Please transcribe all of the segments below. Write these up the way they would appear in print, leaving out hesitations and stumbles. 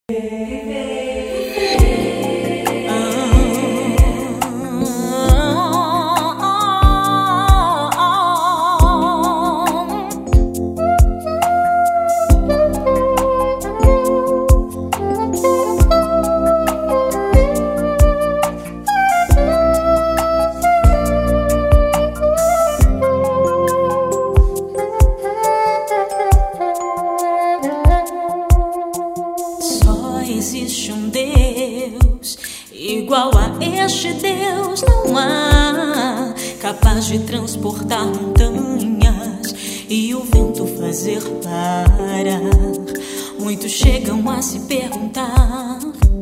Existe um Deus igual a este Deus, não há, capaz de transportar montanhas e o vento fazer parar. Muitos chegam a se perguntar: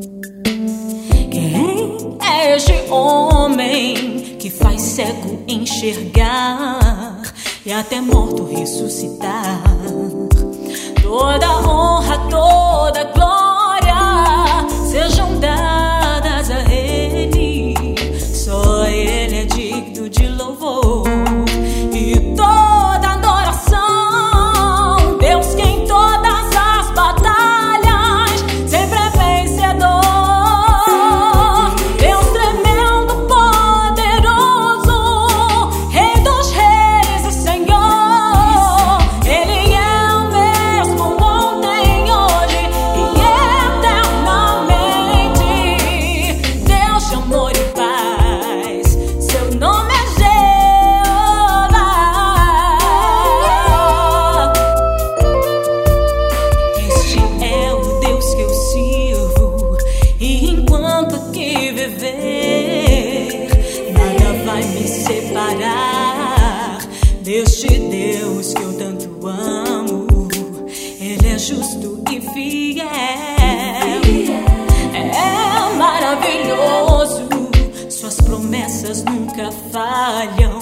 quem é este homem que faz cego enxergar e até morto ressuscitar? Toda honra, toda glória sejam dadas a Ele. Só Ele é digno de louvor e toda adoração. Deus que em todas as batalhas sempre é vencedor. Deus tremendo, poderoso, Rei dos reis e Senhor. Ele é o mesmo ontem, hoje e eternamente. Deus de amor e paz, seu nome é Jeová. Este é o Deus que eu sirvo, e enquanto aqui viver, nada vai me separar deste Deus que eu tanto amo. Ele é justo e fiel, é maravilhoso, suas promessas nunca falham.